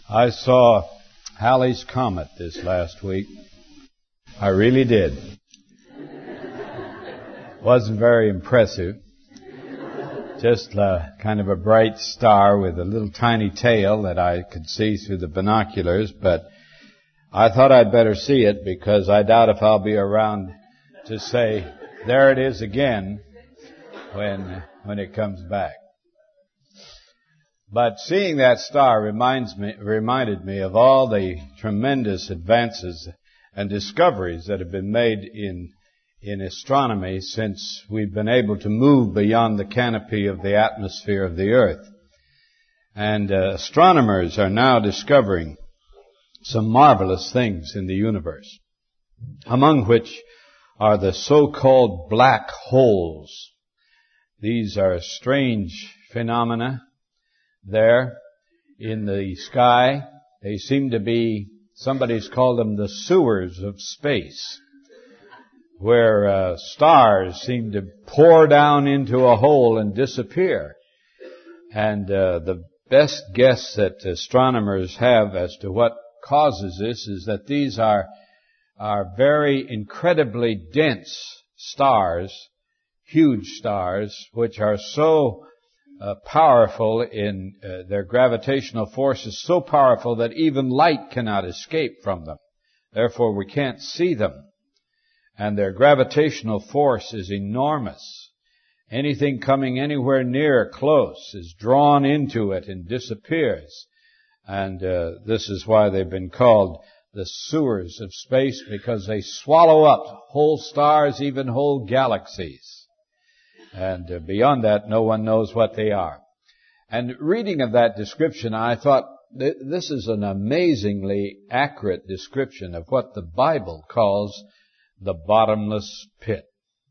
I saw Halley's Comet this last week. I really did. Wasn't very impressive. Just kind of a bright star with a little tiny tail that I could see through the binoculars, but I thought I'd better see it because I doubt if I'll be around to say, there it is again, when it comes back. But seeing that star reminded me of all the tremendous advances and discoveries that have been made in astronomy since we've been able to move beyond the canopy of the atmosphere of the Earth. And astronomers are now discovering some marvelous things in the universe, among which are the so-called black holes. These are strange phenomena there in the sky. They seem to be, somebody's called them the sewers of space, where stars seem to pour down into a hole and disappear. And the best guess that astronomers have as to what causes this is that these are very incredibly dense stars, huge stars, which are so powerful in their gravitational force is so powerful that even light cannot escape from them. Therefore, we can't see them. And their gravitational force is enormous. Anything coming anywhere near close is drawn into it and disappears. And this is why they've been called the sewers of space, because they swallow up whole stars, even whole galaxies. And beyond that, no one knows what they are. And reading of that description, I thought, this is an amazingly accurate description of what the Bible calls the bottomless pit.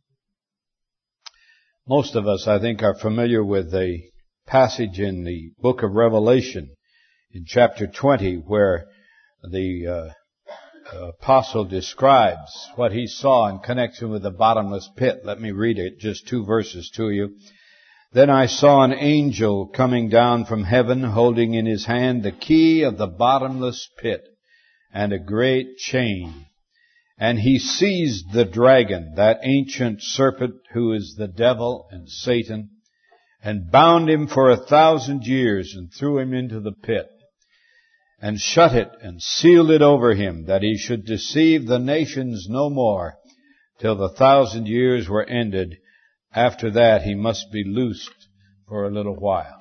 Most of us, I think, are familiar with the passage in the book of Revelation in chapter 20 where the apostle describes what he saw in connection with the bottomless pit. Let me read it, just 2 verses to you. Then I saw an angel coming down from heaven, holding in his hand the key of the bottomless pit and a great chain. And he seized the dragon, that ancient serpent who is the devil and Satan, and bound him for 1,000 years and threw him into the pit, and shut it and sealed it over him, that he should deceive the nations no more, till the 1,000 years were ended. After that he must be loosed for a little while.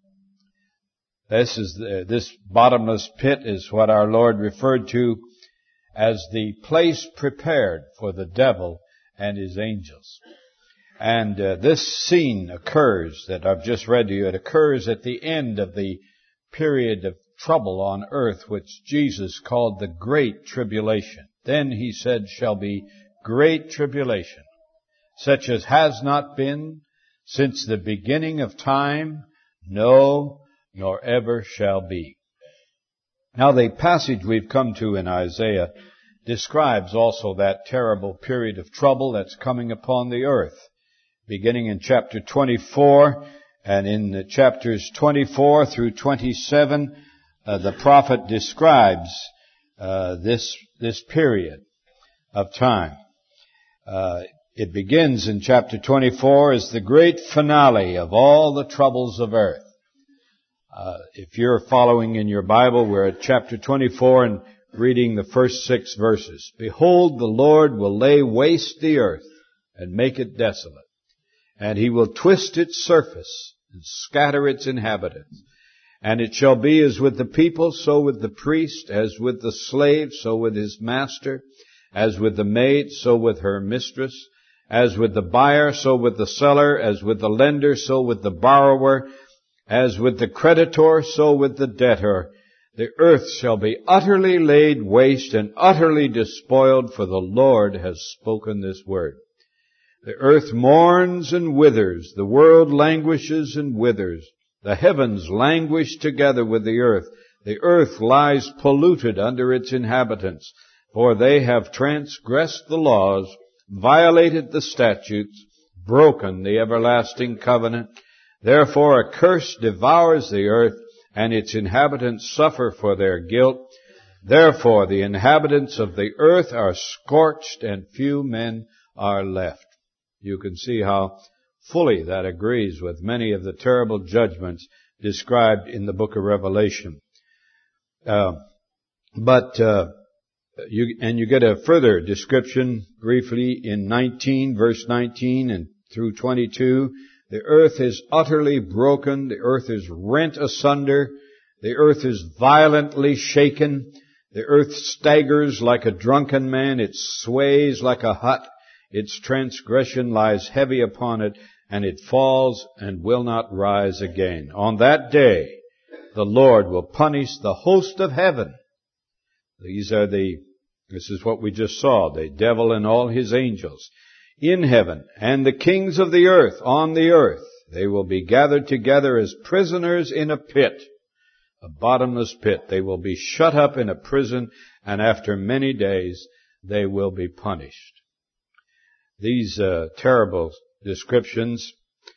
This bottomless pit is what our Lord referred to as the place prepared for the devil and his angels. And this scene occurs, that I've just read to you, it occurs at the end of the period of trouble on earth, which Jesus called the Great Tribulation. Then he said shall be great tribulation, such as has not been since the beginning of time, no, nor ever shall be. Now the passage we've come to in Isaiah describes also that terrible period of trouble that's coming upon the earth, beginning in chapter 24, and in the chapters 24 through 27, the prophet describes this period of time. It begins in chapter 24 as the great finale of all the troubles of earth. If you're following in your Bible, we're at chapter 24 and reading the first 6 verses. Behold, the Lord will lay waste the earth and make it desolate, and he will twist its surface and scatter its inhabitants. And it shall be as with the people, so with the priest, as with the slave, so with his master, as with the maid, so with her mistress, as with the buyer, so with the seller, as with the lender, so with the borrower, as with the creditor, so with the debtor. The earth shall be utterly laid waste and utterly despoiled, for the Lord has spoken this word. The earth mourns and withers, the world languishes and withers. The heavens languish together with the earth lies polluted under its inhabitants, for they have transgressed the laws, violated the statutes, broken the everlasting covenant. Therefore a curse devours the earth, and its inhabitants suffer for their guilt. Therefore the inhabitants of the earth are scorched, and few men are left. You can see how fully that agrees with many of the terrible judgments described in the book of Revelation. You get a further description briefly in 19, verse 19 and through 22. The earth is utterly broken. The earth is rent asunder. The earth is violently shaken. The earth staggers like a drunken man. It sways like a hut. Its transgression lies heavy upon it, and it falls and will not rise again. On that day, the Lord will punish the host of heaven. This is what we just saw, the devil and all his angels in heaven, and the kings of the earth on the earth. They will be gathered together as prisoners in a pit, a bottomless pit. They will be shut up in a prison, and after many days they will be punished. These terrible descriptions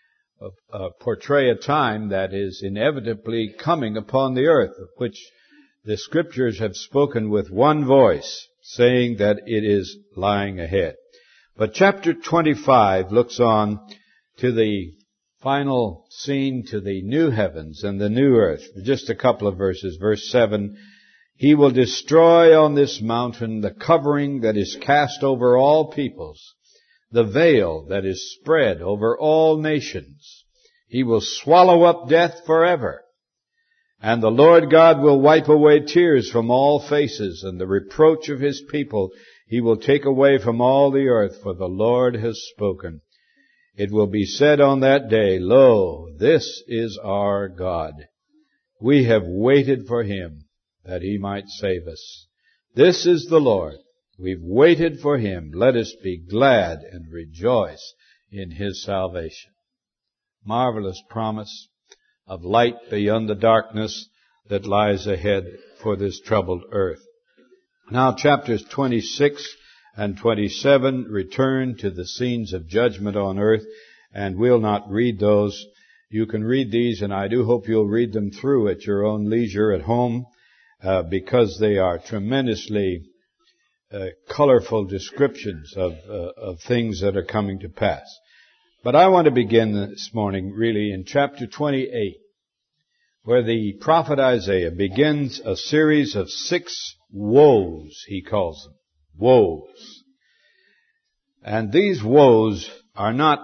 portray a time that is inevitably coming upon the earth, of which the Scriptures have spoken with one voice, saying that it is lying ahead. But chapter 25 looks on to the final scene, to the new heavens and the new earth. Just a couple of verses. Verse 7, He will destroy on this mountain the covering that is cast over all peoples, the veil that is spread over all nations. He will swallow up death forever. And the Lord God will wipe away tears from all faces, and the reproach of His people He will take away from all the earth, for the Lord has spoken. It will be said on that day, Lo, this is our God. We have waited for Him, that He might save us. This is the Lord. We've waited for Him. Let us be glad and rejoice in His salvation. Marvelous promise of light beyond the darkness that lies ahead for this troubled earth. Now chapters 26 and 27 return to the scenes of judgment on earth, and we'll not read those. You can read these, and I do hope you'll read them through at your own leisure at home, because they are tremendously colorful descriptions of things that are coming to pass. But I want to begin this morning really in chapter 28, where the prophet Isaiah begins a series of 6 woes, he calls them. Woes. And these woes are not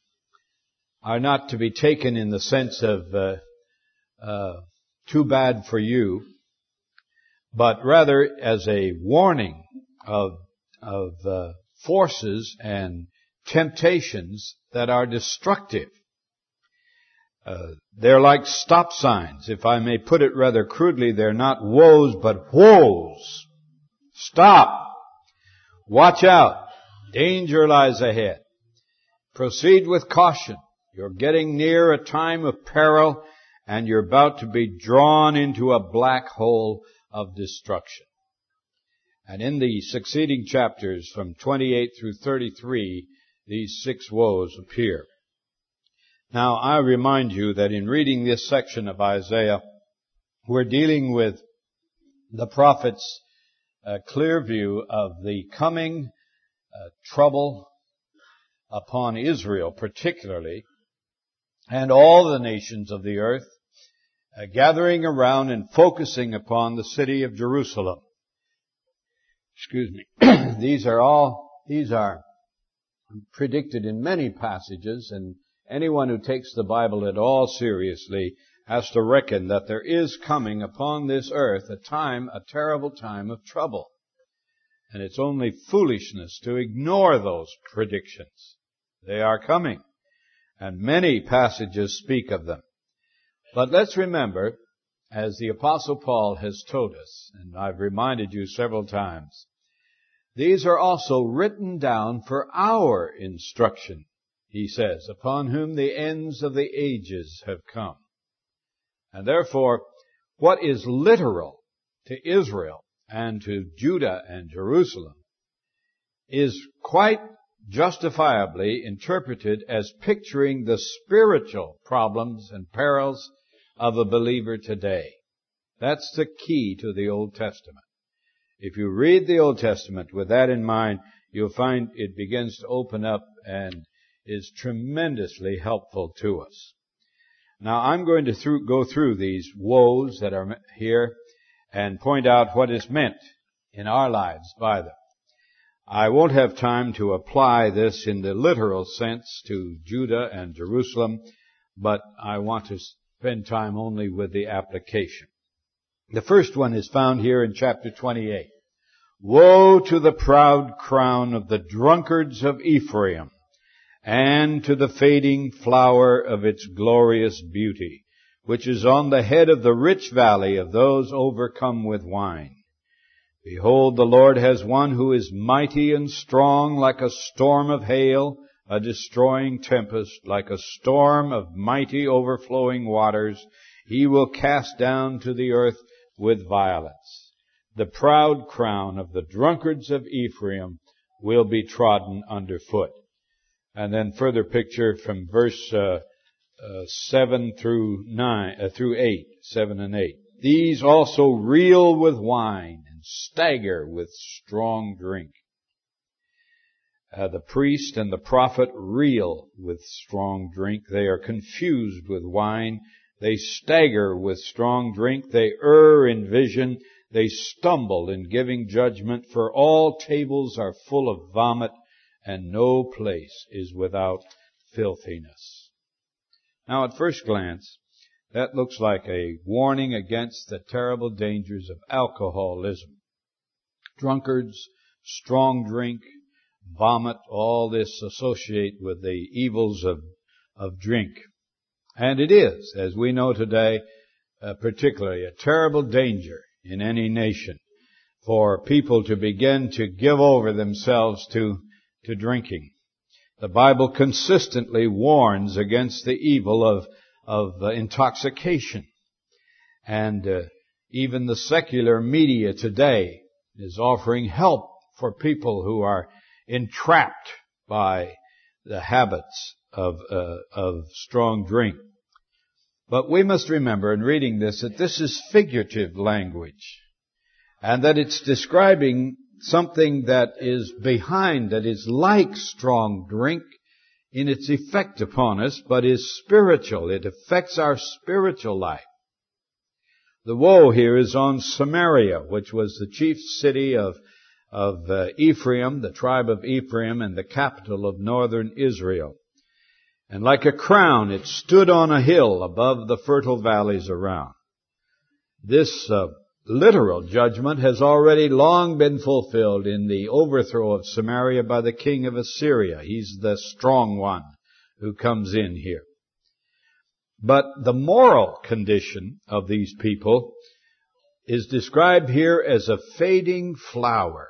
to be taken in the sense of too bad for you, but rather as a warning of forces and temptations that are destructive. They're like stop signs. If I may put it rather crudely, they're not woes, but woes. Stop. Watch out. Danger lies ahead. Proceed with caution. You're getting near a time of peril, and you're about to be drawn into a black hole of destruction. And in the succeeding chapters from 28 through 33, these 6 woes appear. Now, I remind you that in reading this section of Isaiah, we're dealing with the prophet's clear view of the coming trouble upon Israel particularly, and all the nations of the earth, gathering around and focusing upon the city of Jerusalem. These are predicted in many passages, and anyone who takes the Bible at all seriously has to reckon that there is coming upon this earth a terrible time of trouble. And it's only foolishness to ignore those predictions. They are coming, and many passages speak of them. But let's remember, as the Apostle Paul has told us, and I've reminded you several times, these are also written down for our instruction, he says, upon whom the ends of the ages have come. And therefore, what is literal to Israel and to Judah and Jerusalem is quite justifiably interpreted as picturing the spiritual problems and perils of a believer today. That's the key to the Old Testament. If you read the Old Testament with that in mind, you'll find it begins to open up and is tremendously helpful to us. Now, I'm going to go through these woes that are here and point out what is meant in our lives by them. I won't have time to apply this in the literal sense to Judah and Jerusalem, but I want to spend time only with the application. The first one is found here in chapter 28. Woe to the proud crown of the drunkards of Ephraim, and to the fading flower of its glorious beauty, which is on the head of the rich valley of those overcome with wine. Behold, the Lord has one who is mighty and strong, like a storm of hail, a destroying tempest, like a storm of mighty overflowing waters. He will cast down to the earth with violence. The proud crown of the drunkards of Ephraim will be trodden underfoot. And then further picture from verse 7 through 8, 7 and 8. These also reel with wine and stagger with strong drink. The priest and the prophet reel with strong drink. They are confused with wine. They stagger with strong drink. They err in vision. They stumble in giving judgment. For all tables are full of vomit, and no place is without filthiness. Now, at first glance, that looks like a warning against the terrible dangers of alcoholism. Drunkards, strong drink, vomit, all this associate with the evils of drink. And it is, as we know today, particularly a terrible danger in any nation for people to begin to give over themselves to drinking. The Bible consistently warns against the evil of intoxication. And even the secular media today is offering help for people who are entrapped by the habits of strong drink. But we must remember in reading this that this is figurative language, and that it's describing something that is behind, that is like strong drink in its effect upon us, but is spiritual. It affects our spiritual life. The woe here is on Samaria, which was the chief city of Ephraim, the tribe of Ephraim, and the capital of northern Israel. And like a crown, it stood on a hill above the fertile valleys around. This literal judgment has already long been fulfilled in the overthrow of Samaria by the king of Assyria. He's the strong one who comes in here. But the moral condition of these people is described here as a fading flower.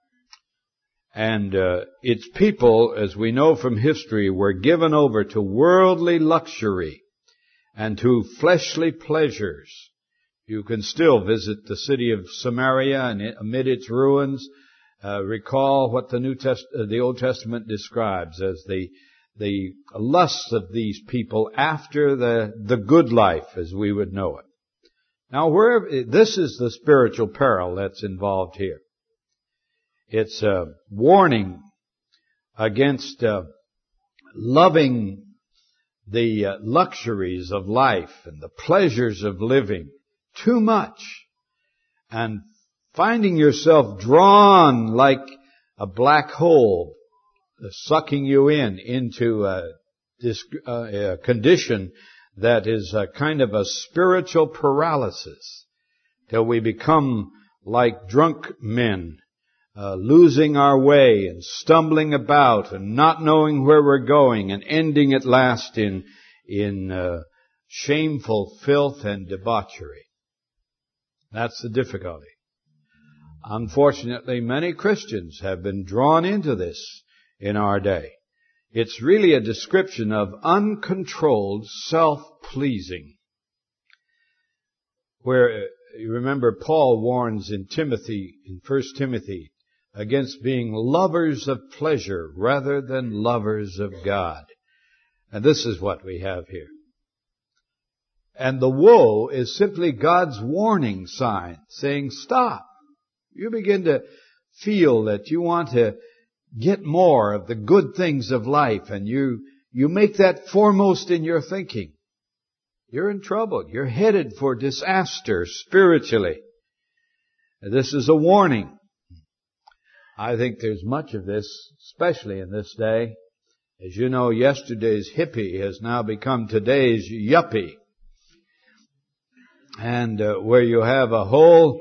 And its people, as we know from history, were given over to worldly luxury and to fleshly pleasures. You can still visit the city of Samaria and amid its ruins, recall what the Old Testament describes as the lusts of these people after the good life as we would know it. Now, this is the spiritual peril that's involved here. It's a warning against loving the luxuries of life and the pleasures of living too much, and finding yourself drawn like a black hole, sucking you into a condition that is a kind of a spiritual paralysis, till we become like drunk men, losing our way and stumbling about and not knowing where we're going, and ending at last in shameful filth and debauchery. That's the difficulty. Unfortunately, many Christians have been drawn into this in our day. It's really a description of uncontrolled self-pleasing. Where, you remember, Paul warns in 1 Timothy, against being lovers of pleasure rather than lovers of God. And this is what we have here. And the woe is simply God's warning sign, saying, stop. You begin to feel that you want to get more of the good things of life, and you make that foremost in your thinking. You're in trouble. You're headed for disaster spiritually. This is a warning. I think there's much of this, especially in this day. As you know, yesterday's hippie has now become today's yuppie. And where you have a whole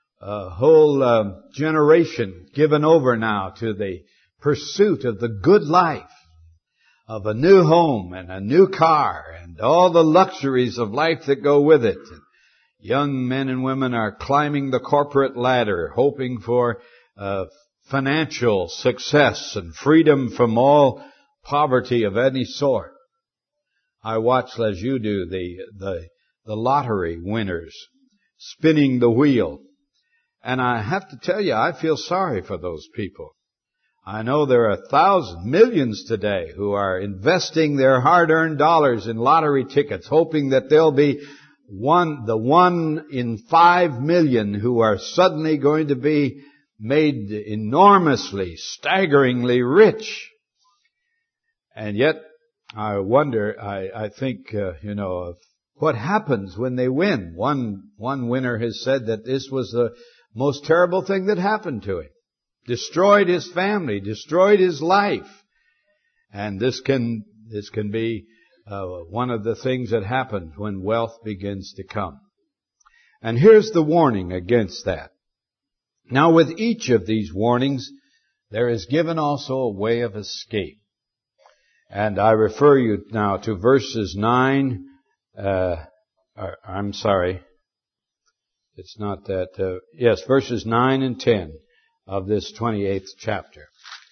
generation given over now to the pursuit of the good life, of a new home and a new car and all the luxuries of life that go with it. Young men and women are climbing the corporate ladder, hoping for financial success and freedom from all poverty of any sort. I watch, as you do, the lottery winners spinning the wheel. And I have to tell you, I feel sorry for those people. I know there are thousands, millions today who are investing their hard-earned dollars in lottery tickets, hoping that they'll be the 1 in 5 million who are suddenly going to be made enormously, staggeringly rich. And yet, I wonder, I think, of what happens when they win. One winner has said that this was the most terrible thing that happened to him. Destroyed his family, destroyed his life. And this can be one of the things that happens when wealth begins to come. And here's the warning against that. Now, with each of these warnings, there is given also a way of escape. And I refer you now to verses 9, I'm sorry, it's not that, yes, verses 9 and 10 of this 28th chapter.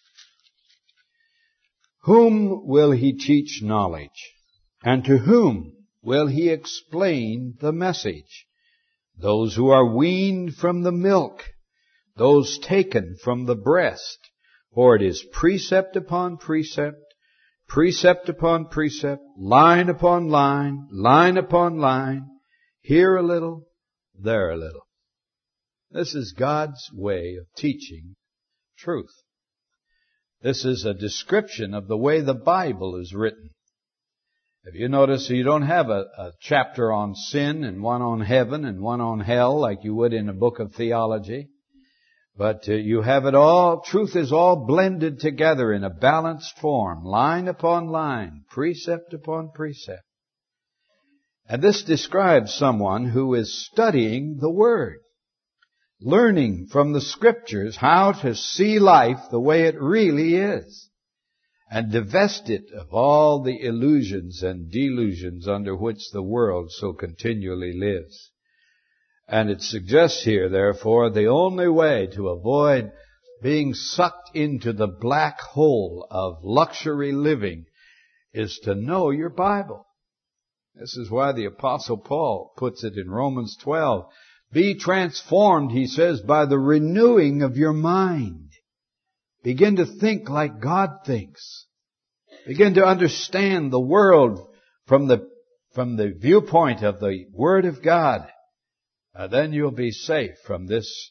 Whom will he teach knowledge? And to whom will he explain the message? Those who are weaned from the milk, those taken from the breast. For it is precept upon precept, precept upon precept, line upon line, line upon line, here a little, there a little. This is God's way of teaching truth. This is a description of the way the Bible is written. If you notice, you don't have a chapter on sin and one on heaven and one on hell like you would in a book of theology. But you have it all, truth is all blended together in a balanced form, line upon line, precept upon precept. And this describes someone who is studying the Word, learning from the Scriptures how to see life the way it really is, and divest it of all the illusions and delusions under which the world so continually lives. And it suggests here, therefore, the only way to avoid being sucked into the black hole of luxury living is to know your Bible. This is why the Apostle Paul puts it in Romans 12. Be transformed, he says, by the renewing of your mind. Begin to think like God thinks. Begin to understand the world from the viewpoint of the Word of God. Then you'll be safe from this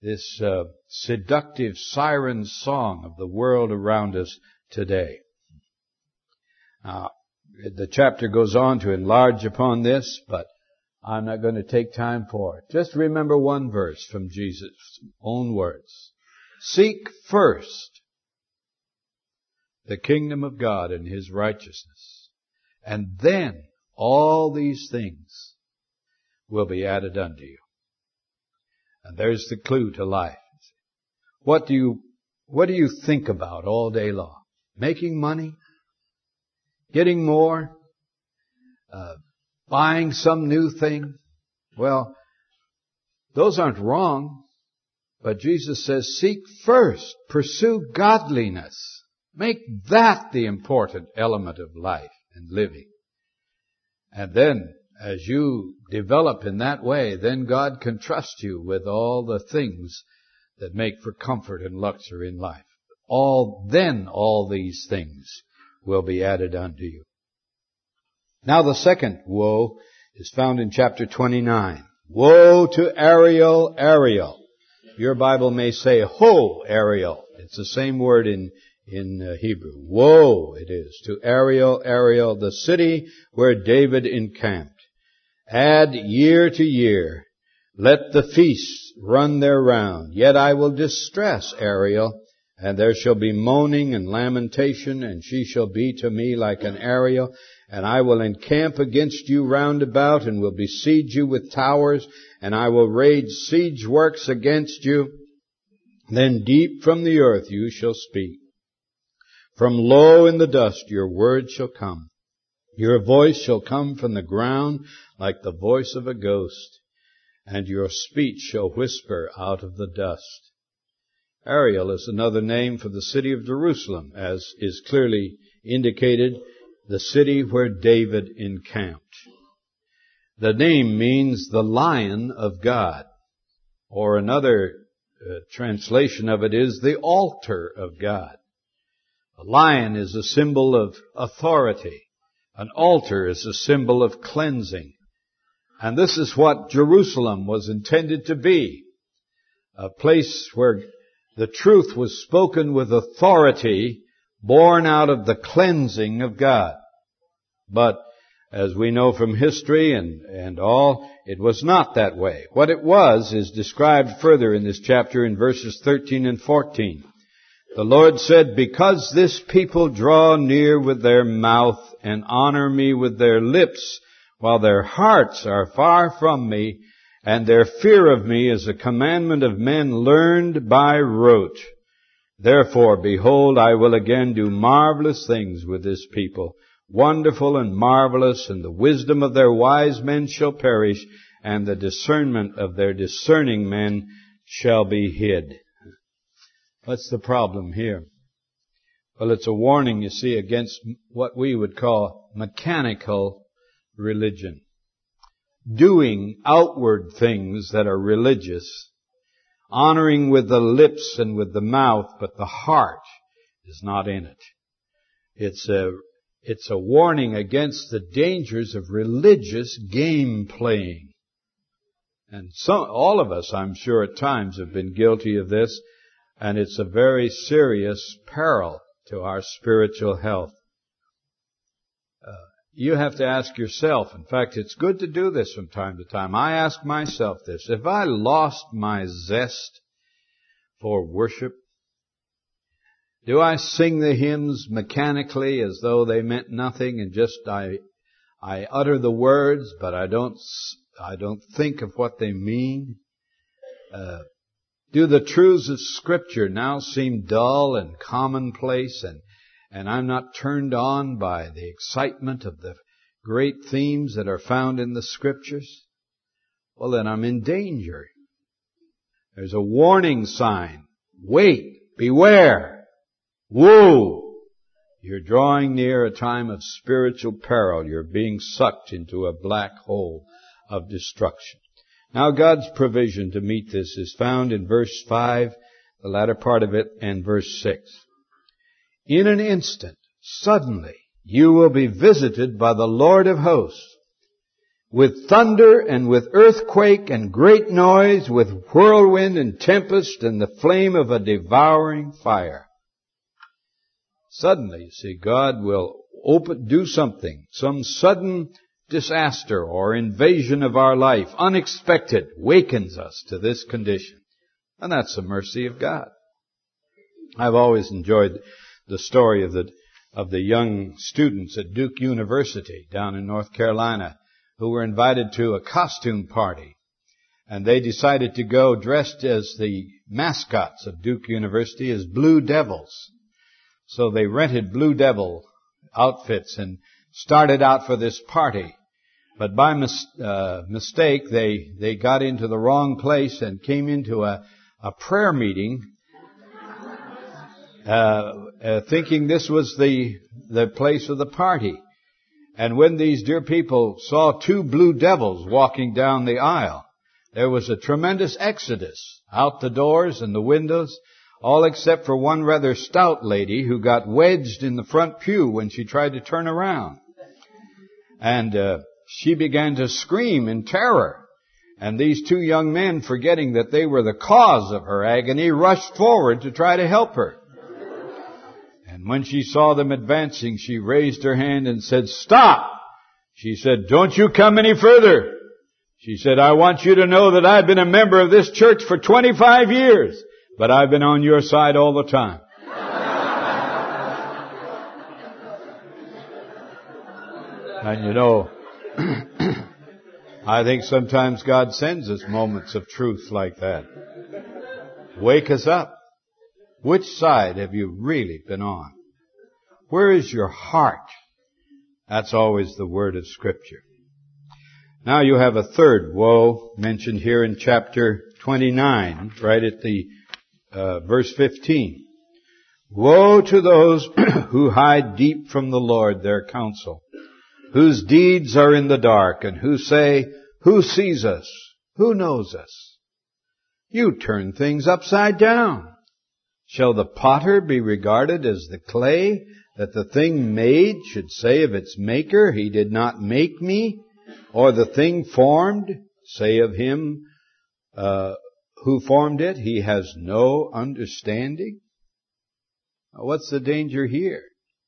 seductive siren song of the world around us today. Now, the chapter goes on to enlarge upon this, but I'm not going to take time for it. Just remember one verse from Jesus' own words. Seek first the kingdom of God and His righteousness, and then all these things will be added unto you. And there's the clue to life. What do you think about all day long? Making money? Getting more? Buying some new thing? Well, those aren't wrong. But Jesus says, seek first, pursue godliness. Make that the important element of life and living. And then, as you develop in that way, then God can trust you with all the things that make for comfort and luxury in life. All these things will be added unto you. Now the second woe is found in chapter 29. Woe to Ariel, Ariel. Your Bible may say, Ho, Ariel. It's the same word in Hebrew. Woe it is to Ariel, Ariel, the city where David encamped. Add year to year. Let the feasts run their round. Yet I will distress Ariel, and there shall be moaning and lamentation, and she shall be to me like an Ariel. And I will encamp against you round about, and will besiege you with towers, and I will raise siege works against you. Then deep from the earth you shall speak. From low in the dust your word shall come. Your voice shall come from the ground like the voice of a ghost, and your speech shall whisper out of the dust. Ariel is another name for the city of Jerusalem, as is clearly indicated, the city where David encamped. The name means the lion of God, or another translation of it is the altar of God. A lion is a symbol of authority. An altar is a symbol of cleansing. And this is what Jerusalem was intended to be. A place where the truth was spoken with authority, born out of the cleansing of God. But as we know from history and all, it was not that way. What it was is described further in this chapter in verses 13 and 14. The Lord said, because this people draw near with their mouth and honor me with their lips, while their hearts are far from me, and their fear of me is a commandment of men learned by rote. Therefore, behold, I will again do marvelous things with this people, wonderful and marvelous, and the wisdom of their wise men shall perish, and the discernment of their discerning men shall be hid. What's the problem here? Well, it's a warning, you see, against what we would call mechanical religion. Doing outward things that are religious, honoring with the lips and with the mouth, but the heart is not in it. It's a warning against the dangers of religious game playing. And all of us, I'm sure, at times have been guilty of this, and it's a very serious peril to our spiritual health. You have to ask yourself, in fact, it's good to do this from time to time. I ask myself this, have I lost my zest for worship? Do I sing the hymns mechanically as though they meant nothing and just I utter the words, but I don't think of what they mean? Do the truths of Scripture now seem dull and commonplace, and I'm not turned on by the excitement of the great themes that are found in the Scriptures? Well, then I'm in danger. There's a warning sign. Wait, beware. Woe! You're drawing near a time of spiritual peril. You're being sucked into a black hole of destruction. Now, God's provision to meet this is found in verse 5, the latter part of it, and verse 6. In an instant, suddenly, you will be visited by the Lord of hosts, with thunder and with earthquake and great noise, with whirlwind and tempest and the flame of a devouring fire. Suddenly, you see, God will do something, some sudden disaster or invasion of our life, unexpected, wakens us to this condition. And that's the mercy of God. I've always enjoyed the story of the young students at Duke University down in North Carolina who were invited to a costume party. And they decided to go dressed as the mascots of Duke University as Blue Devils. So they rented Blue Devil outfits and started out for this party. But by mistake, they got into the wrong place and came into a prayer meeting, thinking this was the place of the party. And when these dear people saw two blue devils walking down the aisle, there was a tremendous exodus out the doors and the windows, all except for one rather stout lady who got wedged in the front pew when she tried to turn around. And she began to scream in terror. And these two young men, forgetting that they were the cause of her agony, rushed forward to try to help her. And when she saw them advancing, she raised her hand and said, "Stop!" She said, "Don't you come any further." She said, "I want you to know that I've been a member of this church for 25 years, but I've been on your side all the time." And you know, I think sometimes God sends us moments of truth like that. Wake us up. Which side have you really been on? Where is your heart? That's always the word of Scripture. Now you have a third woe mentioned here in chapter 29, right at the verse 15. Woe to those who hide deep from the Lord their counsel, whose deeds are in the dark, and who say, "Who sees us? Who knows us?" You turn things upside down. Shall the potter be regarded as the clay, that the thing made should say of its maker, "He did not make me"? Or the thing formed, say of him who formed it, "He has no understanding"? What's the danger here?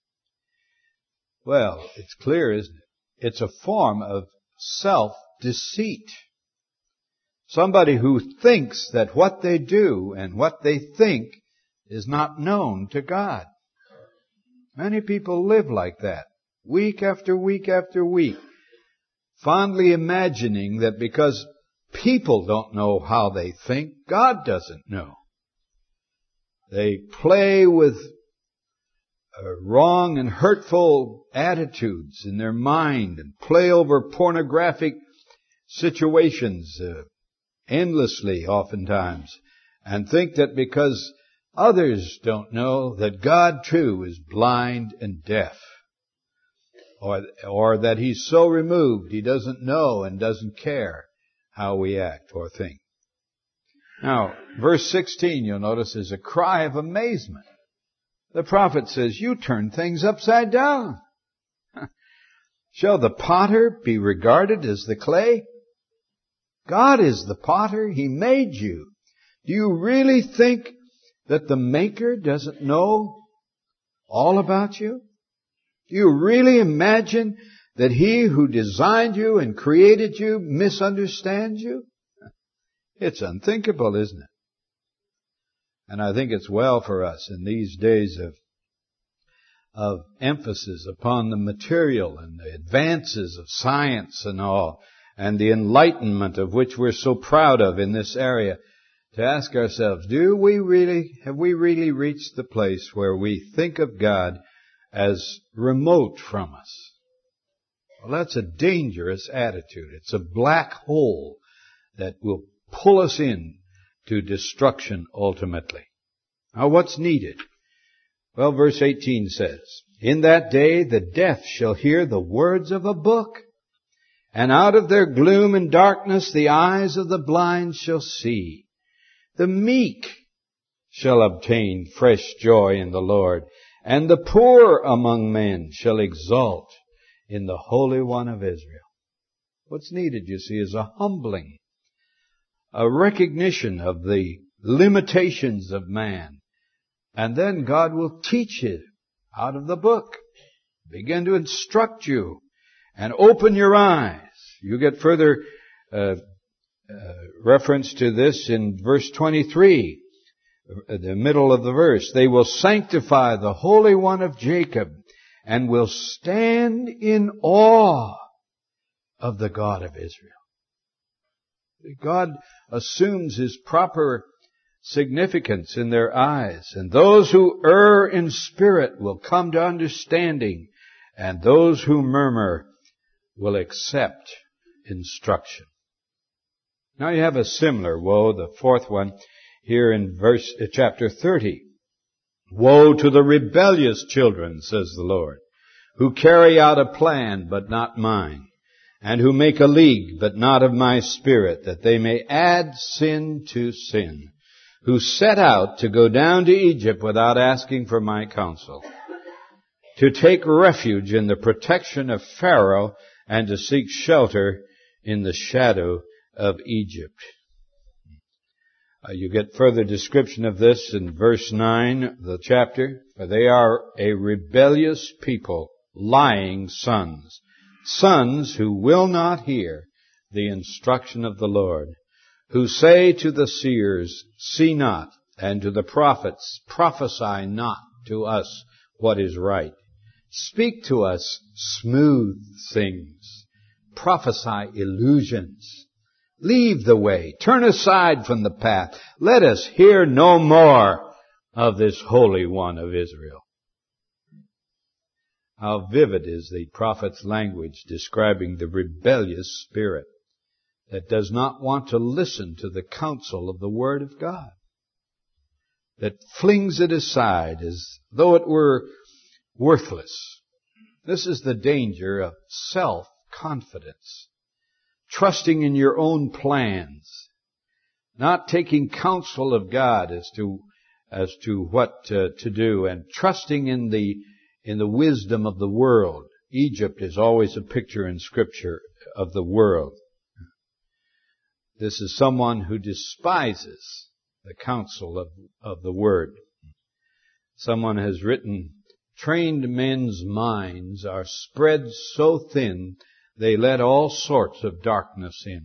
Well, it's clear, isn't it? It's a form of self-deceit. Somebody who thinks that what they do and what they think is not known to God. Many people live like that, week after week after week, fondly imagining that because people don't know how they think, God doesn't know. They play with wrong and hurtful attitudes in their mind and play over pornographic situations endlessly oftentimes, and think that because others don't know, that God too is blind and deaf, or that He's so removed He doesn't know and doesn't care how we act or think. Now, verse 16, you'll notice, is a cry of amazement. The prophet says, "You turn things upside down. Shall the potter be regarded as the clay? God is the potter. He made you. Do you really think that the Maker doesn't know all about you? Do you really imagine that He who designed you and created you misunderstands you? It's unthinkable, isn't it? And I think it's well for us in these days of emphasis upon the material and the advances of science and all, and the enlightenment of which we're so proud of in this area, to ask ourselves, have we really reached the place where we think of God as remote from us? Well, that's a dangerous attitude. It's a black hole that will pull us in to destruction ultimately. Now, what's needed? Well, verse 18 says, "In that day the deaf shall hear the words of a book, and out of their gloom and darkness the eyes of the blind shall see. The meek shall obtain fresh joy in the Lord, and the poor among men shall exult in the Holy One of Israel." What's needed, you see, is a humbling, a recognition of the limitations of man. And then God will teach you out of the book, begin to instruct you, and open your eyes. You get further reference to this in verse 23, the middle of the verse. "They will sanctify the Holy One of Jacob, and will stand in awe of the God of Israel." God assumes His proper significance in their eyes, and those who err in spirit will come to understanding, and those who murmur will accept instruction. Now you have a similar woe, the fourth one, here in chapter 30. "Woe to the rebellious children, says the Lord, who carry out a plan, but not mine, and who make a league, but not of my spirit, that they may add sin to sin, who set out to go down to Egypt without asking for my counsel, to take refuge in the protection of Pharaoh and to seek shelter in the shadow of Egypt. You get further description of this in verse 9 of the chapter. For they are a rebellious people, lying sons, sons who will not hear the instruction of the Lord, who say to the seers, see not, and to the prophets, prophesy not to us what is right. Speak to us smooth things, prophesy illusions. Leave the way, turn aside from the path. Let us hear no more of this Holy One of Israel. How vivid is the prophet's language describing the rebellious spirit that does not want to listen to the counsel of the Word of God, that flings it aside as though it were worthless. This is the danger of self-confidence. Trusting in your own plans, not taking counsel of God as to what to do, and trusting in the wisdom of the world. Egypt is always a picture in Scripture of the world. This is someone who despises the counsel of the Word. Someone has written, trained men's minds are spread so thin they let all sorts of darkness in.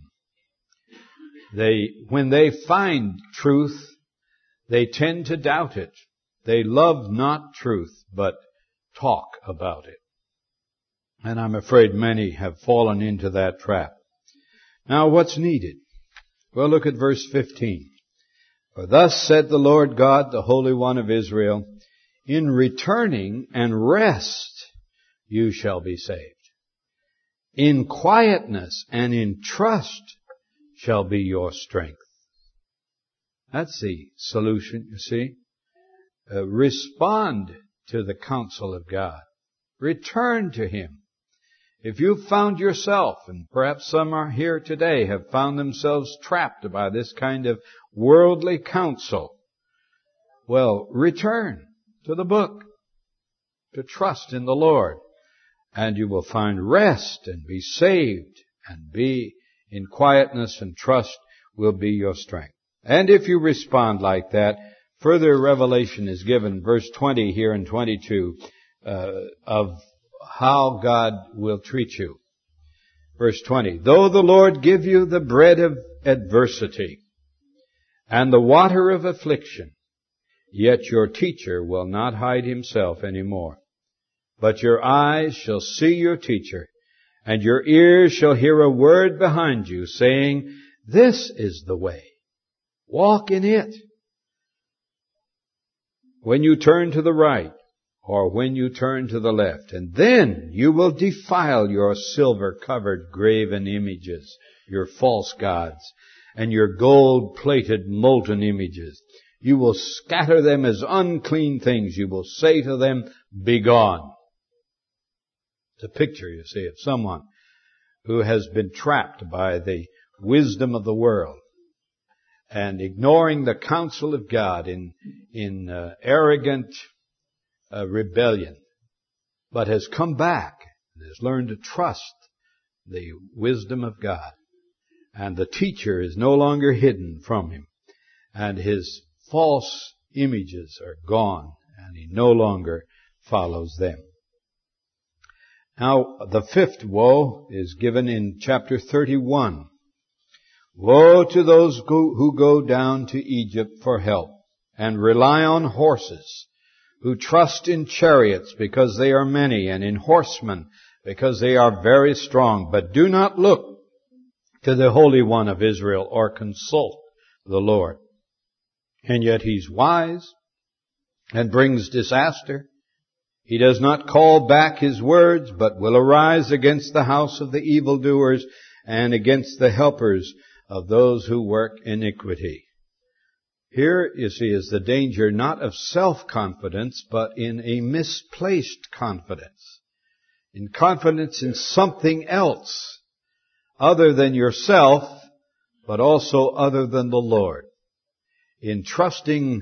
When they find truth, they tend to doubt it. They love not truth, but talk about it. And I'm afraid many have fallen into that trap. Now, what's needed? Well, look at verse 15. For thus said the Lord God, the Holy One of Israel, in returning and rest you shall be saved. In quietness and in trust shall be your strength. That's the solution, you see. Respond to the counsel of God. Return to Him. If you've found yourself, and perhaps some are here today, have found themselves trapped by this kind of worldly counsel, well, return to the book, to trust in the Lord. And you will find rest and be saved, and be in quietness and trust will be your strength. And if you respond like that, further revelation is given, verse 20 here and 22, of how God will treat you. Verse 20, though the Lord give you the bread of adversity and the water of affliction, yet your teacher will not hide himself any more. But your eyes shall see your teacher, and your ears shall hear a word behind you, saying, this is the way. Walk in it. When you turn to the right, or when you turn to the left, and then you will defile your silver-covered graven images, your false gods, and your gold-plated molten images. You will scatter them as unclean things. You will say to them, begone. It's a picture, you see, of someone who has been trapped by the wisdom of the world and ignoring the counsel of God in arrogant rebellion, but has come back and has learned to trust the wisdom of God. And the teacher is no longer hidden from him, and his false images are gone, and he no longer follows them. Now, the fifth woe is given in chapter 31. Woe to those who go down to Egypt for help and rely on horses, who trust in chariots because they are many, and in horsemen because they are very strong, but do not look to the Holy One of Israel or consult the Lord. And yet He's wise and brings disaster. He does not call back His words, but will arise against the house of the evildoers and against the helpers of those who work iniquity. Here, you see, is the danger not of self-confidence, but in a misplaced confidence. In confidence in something else other than yourself, but also other than the Lord. In trusting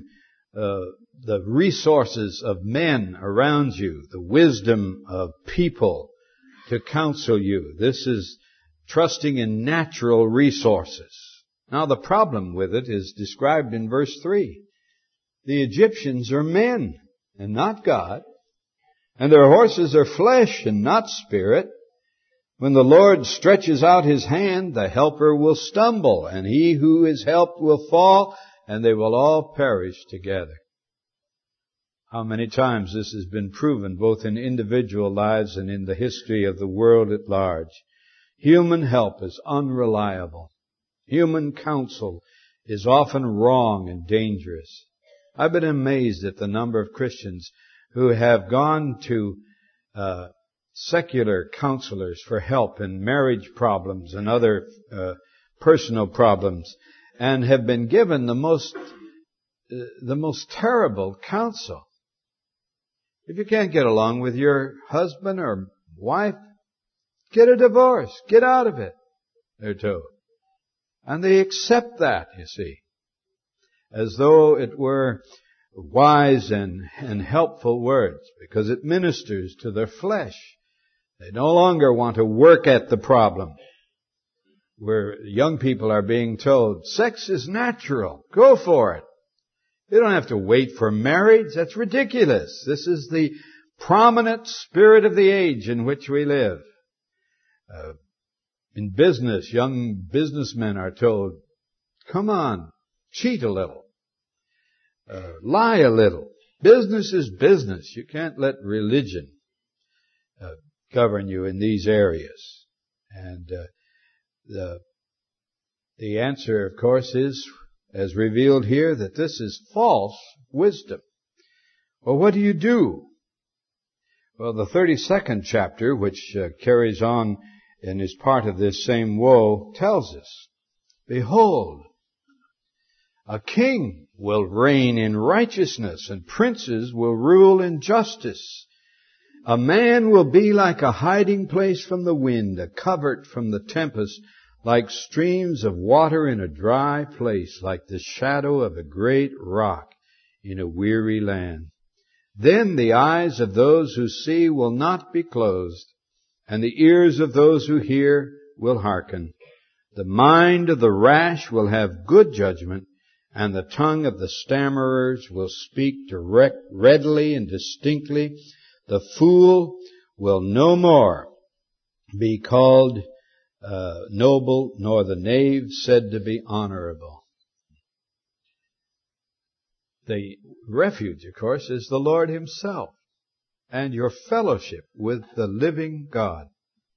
the resources of men around you, the wisdom of people, to counsel you. This is trusting in natural resources. Now the problem with it is described in verse 3. The Egyptians are men and not God, and their horses are flesh and not spirit. When the Lord stretches out His hand, the helper will stumble, and he who is helped will fall, and they will all perish together. How many times this has been proven both in individual lives and in the history of the world at large. Human help is unreliable. Human counsel is often wrong and dangerous. I've been amazed at the number of Christians who have gone to secular counselors for help in marriage problems and other personal problems, and have been given the most terrible counsel. If you can't get along with your husband or wife, get a divorce. Get out of it, they're told. And they accept that, you see, as though it were wise and helpful words, because it ministers to their flesh. They no longer want to work at the problem. Where young people are being told, sex is natural. Go for it. You don't have to wait for marriage. That's ridiculous. This is the prominent spirit of the age in which we live. In business, young businessmen are told, come on, cheat a little. Lie a little. Business is business. You can't let religion govern you in these areas. And the answer, of course, is, as revealed here, that this is false wisdom. Well, what do you do? Well, the 32nd chapter, which carries on and is part of this same woe, tells us, behold, a king will reign in righteousness, and princes will rule in justice. A man will be like a hiding place from the wind, a covert from the tempest, like streams of water in a dry place, like the shadow of a great rock in a weary land. Then the eyes of those who see will not be closed, and the ears of those who hear will hearken. The mind of the rash will have good judgment, and the tongue of the stammerers will speak readily and distinctly. The fool will no more be called noble, nor the knave said to be honorable. The refuge, of course, is the Lord Himself and your fellowship with the living God.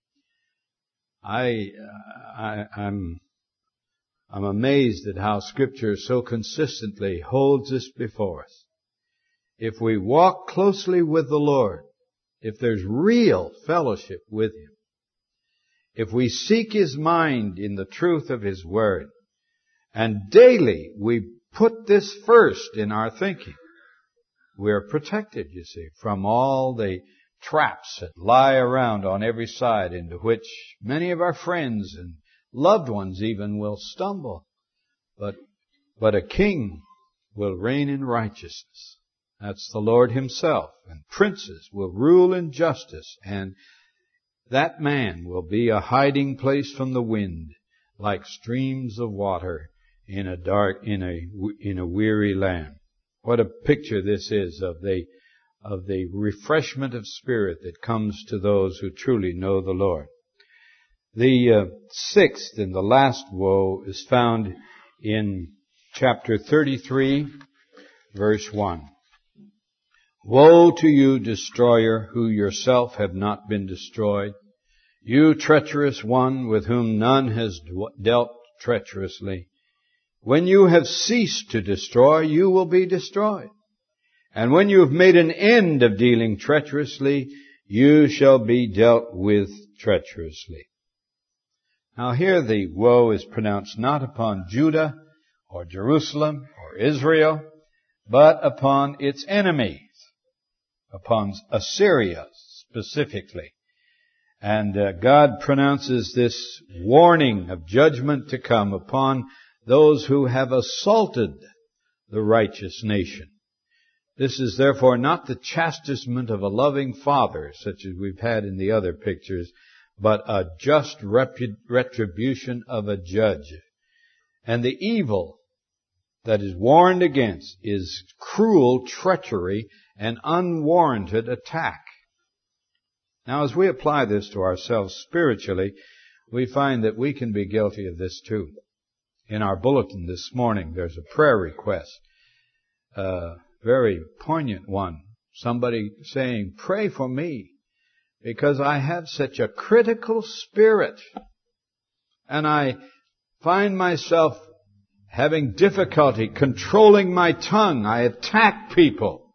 I'm amazed at how Scripture so consistently holds this before us. If we walk closely with the Lord, if there's real fellowship with Him, if we seek His mind in the truth of His Word, and daily we put this first in our thinking, we're protected, you see, from all the traps that lie around on every side, into which many of our friends and loved ones even will stumble. But a king will reign in righteousness. That's the Lord Himself. And princes will rule in justice. And that man will be a hiding place from the wind, like streams of water in a weary land. What a picture this is of the refreshment of spirit that comes to those who truly know the Lord. The sixth and the last woe is found in chapter 33, verse 1. Woe to you, destroyer, who yourself have not been destroyed, you treacherous one with whom none has dealt treacherously. When you have ceased to destroy, you will be destroyed. And when you have made an end of dealing treacherously, you shall be dealt with treacherously. Now here the woe is pronounced not upon Judah or Jerusalem or Israel, but upon its enemies, upon Assyria specifically. And God pronounces this warning of judgment to come upon those who have assaulted the righteous nation. This is therefore not the chastisement of a loving father, such as we've had in the other pictures, but a just retribution of a judge. And the evil that is warned against is cruel treachery and unwarranted attack. Now, as we apply this to ourselves spiritually, we find that we can be guilty of this too. In our bulletin this morning, there's a prayer request, a very poignant one. Somebody saying, "Pray for me, because I have such a critical spirit, and I find myself having difficulty controlling my tongue. I attack people."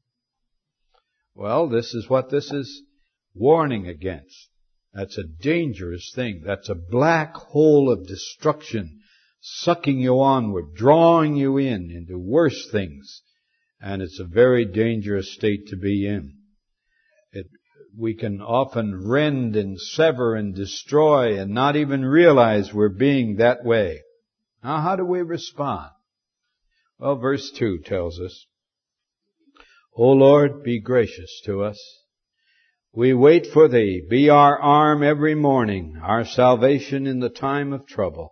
Well, this is what this is warning against. That's a dangerous thing. That's a black hole of destruction, sucking you onward, drawing you into worse things. And it's a very dangerous state to be in. We can often rend and sever and destroy and not even realize we're being that way. Now, how do we respond? Well, verse 2 tells us, "O Lord, be gracious to us. We wait for Thee. Be our arm every morning, our salvation in the time of trouble."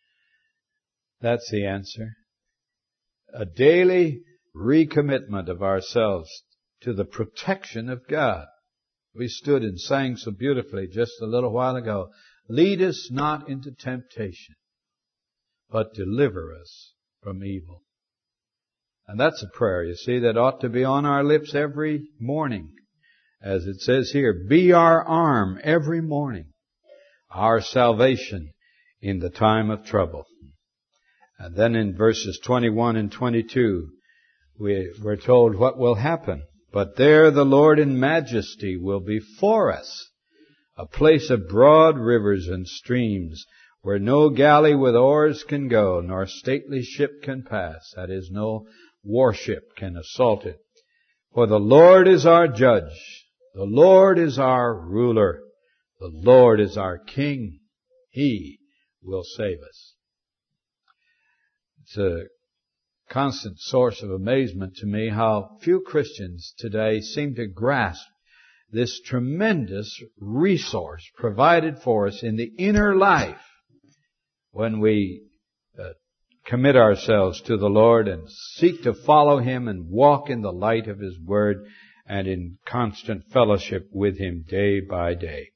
That's the answer. A daily recommitment of ourselves to the protection of God. We stood and sang so beautifully just a little while ago. "Lead us not into temptation, but deliver us from evil." And that's a prayer, you see, that ought to be on our lips every morning. As it says here, "Be our arm every morning, our salvation in the time of trouble." And then in verses 21 and 22, we're told what will happen. "But there the Lord in majesty will be for us, a place of broad rivers and streams, where no galley with oars can go, nor stately ship can pass." That is, no warship can assault it. "For the Lord is our judge. The Lord is our ruler. The Lord is our King. He will save us." It's a constant source of amazement to me how few Christians today seem to grasp this tremendous resource provided for us in the inner life when we commit ourselves to the Lord and seek to follow Him and walk in the light of His Word and in constant fellowship with Him day by day.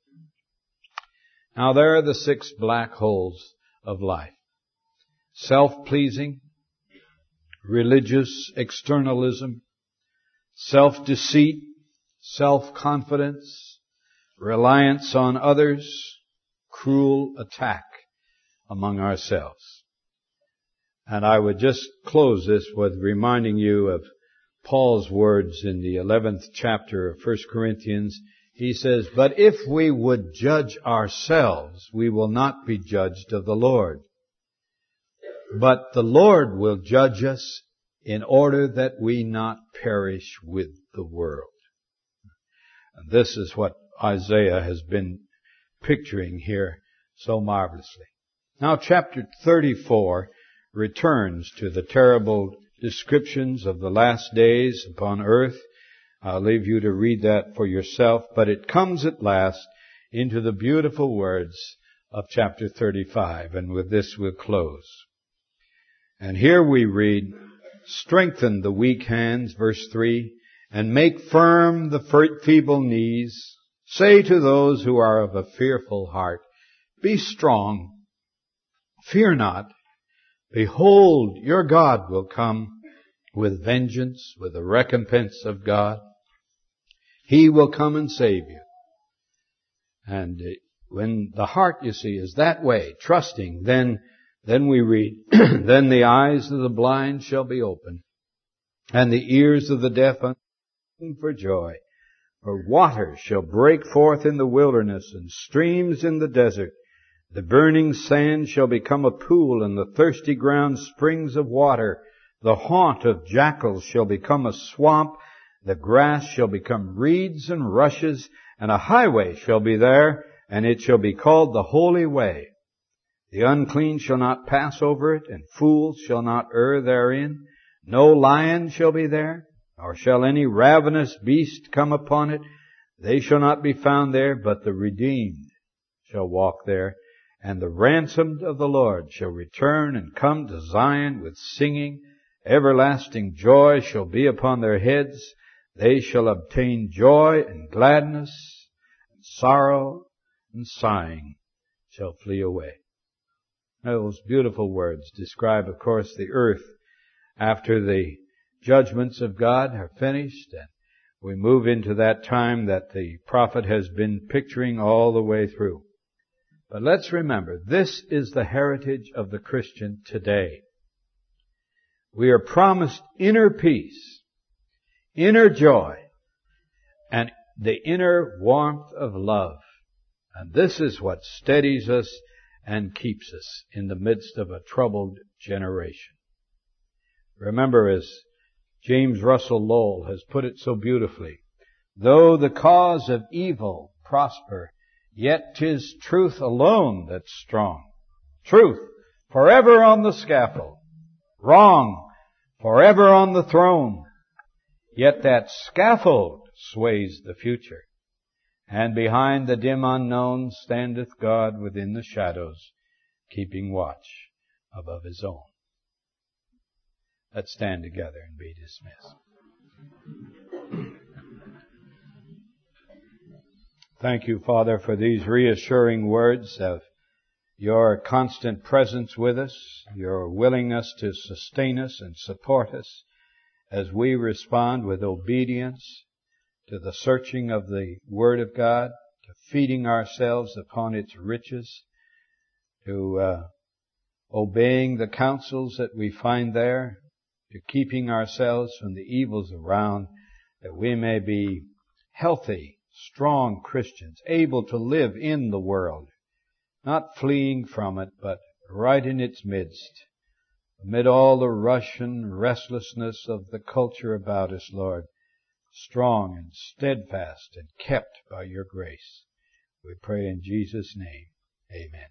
Now there are the 6 black holes of life. Self-pleasing, religious externalism, self-deceit, self-confidence, reliance on others, cruel attack among ourselves. And I would just close this with reminding you of Paul's words in the 11th chapter of 1 Corinthians. He says, "But if we would judge ourselves, we will not be judged of the Lord. But the Lord will judge us in order that we not perish with the world." And this is what Isaiah has been picturing here so marvelously. Now chapter 34 returns to the terrible descriptions of the last days upon earth. I'll leave you to read that for yourself, but it comes at last into the beautiful words of chapter 35, and with this we'll close. And here we read, "Strengthen the weak hands," verse 3, "and make firm the feeble knees. Say to those who are of a fearful heart, be strong, fear not. Behold, your God will come with vengeance, with the recompense of God. He will come and save you." And when the heart, you see, is that way, trusting, then we read, "Then the eyes of the blind shall be opened, and the ears of the deaf unstopped for joy. For waters shall break forth in the wilderness, and streams in the desert. The burning sand shall become a pool, and the thirsty ground springs of water. The haunt of jackals shall become a swamp. The grass shall become reeds and rushes, and a highway shall be there, and it shall be called the Holy Way. The unclean shall not pass over it, and fools shall not err therein. No lion shall be there, Nor shall any ravenous beast come upon it. They shall not be found there, but the redeemed shall walk there. And the ransomed of the Lord shall return and come to Zion with singing. Everlasting joy shall be upon their heads. They shall obtain joy and gladness, and sorrow and sighing shall flee away. Those beautiful words describe, of course, the earth after the judgments of God are finished, and we move into that time that the prophet has been picturing all the way through. But let's remember, this is the heritage of the Christian today. We are promised inner peace, inner joy, and the inner warmth of love. And this is what steadies us and keeps us in the midst of a troubled generation. Remember, as James Russell Lowell has put it so beautifully, though the cause of evil prosper, yet 'tis truth alone that's strong. Truth forever on the scaffold, wrong forever on the throne. Yet that scaffold sways the future, and behind the dim unknown standeth God within the shadows, keeping watch above His own. Let's stand together and be dismissed. Thank you, Father, for these reassuring words of your constant presence with us, your willingness to sustain us and support us as we respond with obedience to the searching of the Word of God, to feeding ourselves upon its riches, to obeying the counsels that we find there, to keeping ourselves from the evils around, that we may be healthy, strong Christians, able to live in the world, not fleeing from it, but right in its midst, amid all the rush and restlessness of the culture about us, Lord, strong and steadfast and kept by your grace. We pray in Jesus' name. Amen.